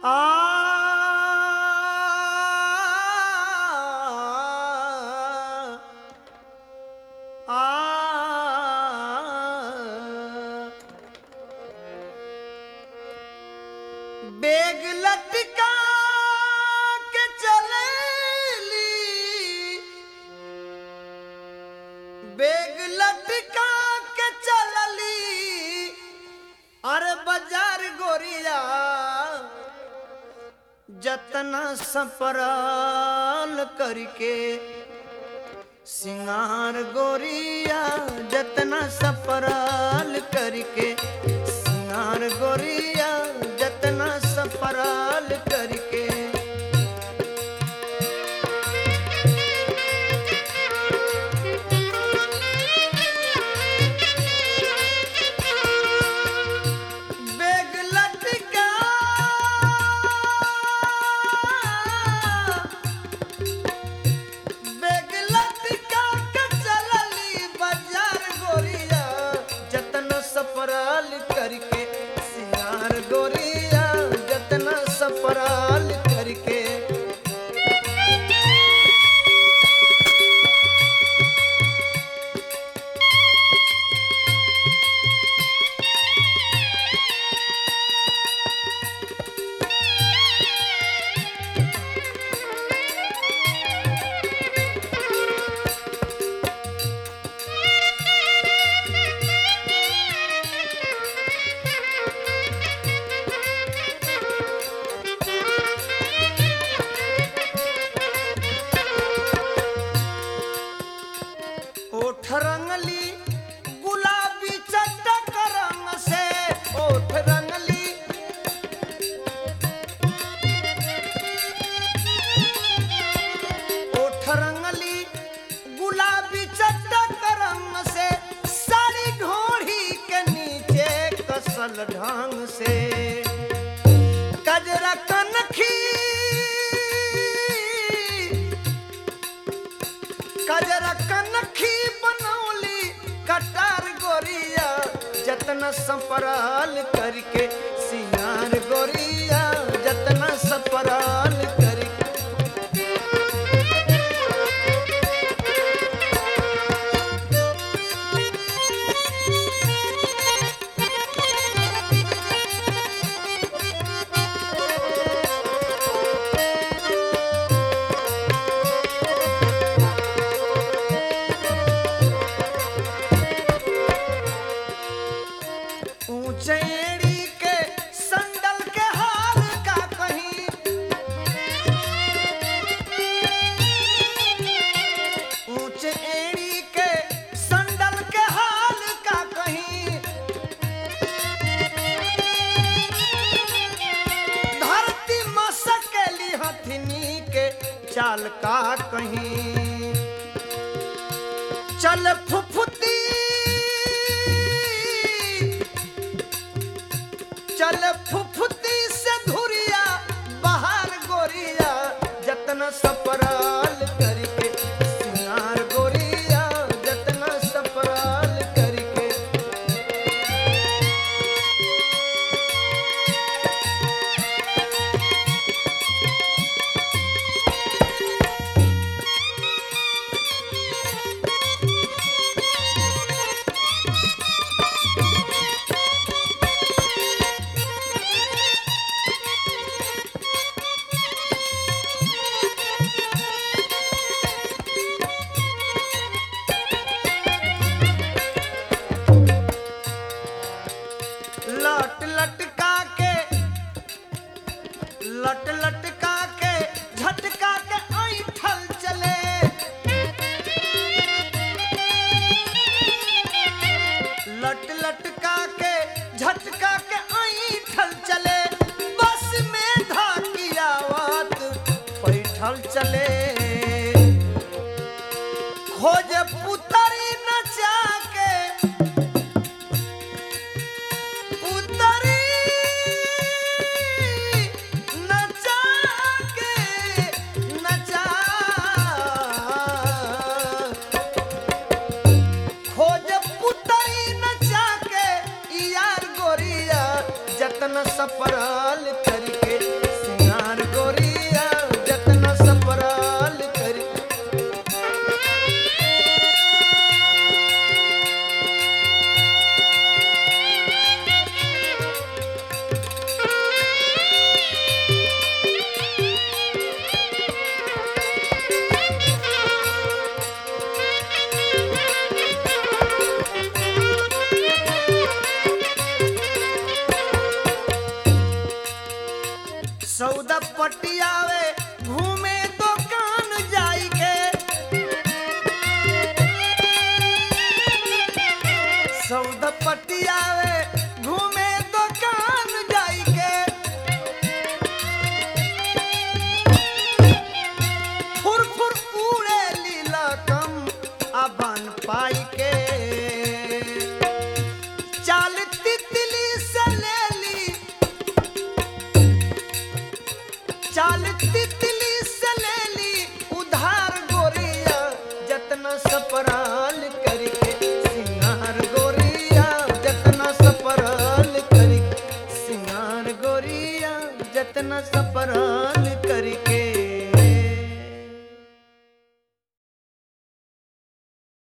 आ बेग लटका के चलेली, बेग लटका के चलली, अरे बाजार गोरिया जतना सपराल करके सिंगार गोरिया जतना सपराल करके सिंगार गोरिया जतना सपराल करके बेग लटका बेग लटका के चलली बाजार गोरिया जतना सपराल करके सिंगार गोरिया जतना सपराल करके ओठ रंगली गुलाबी चटक रंग से ओठ रंगली ओठ रंगली गुलाबी चटक रंग से साड़ी घोड़ी के नीचे कसल ढंग से कजरा कनखी कजरा कनखी बनौली कटार गोरिया जतना सपराल करके सिंगार गोरिया जतना सपराल करके ऊंचेड़ी के संदल के हाल का कहीं ऊंचेड़ी के संदल के हाल का कहीं धरती मसकेली हथनी के चाल का कहीं चल फुफुती चल फुफुती से धुरिया बाहर गोरिया जतना सपराल करके सिंगार गोरिया जतना सपराल करके लट लटका के झटका के ऐठल चले लट लटका के झटका के ऐठल चले बस में धाकियावत पैठल चले खोज पुतरी नचा के जतना सपराल करके सौदा पटियावे घूमे दुकान जाई के सौदा पटियावे घूमे दुकान जाई के फुर फुर उड़े लीला कम अबन पाई के चाल तितली से ले ली चाल तितली से ले ली उधार गोरिया जतना सपराल करके सिंगार गोरिया जतना सपराल करके सिंगार गोरिया जतना सपराल करके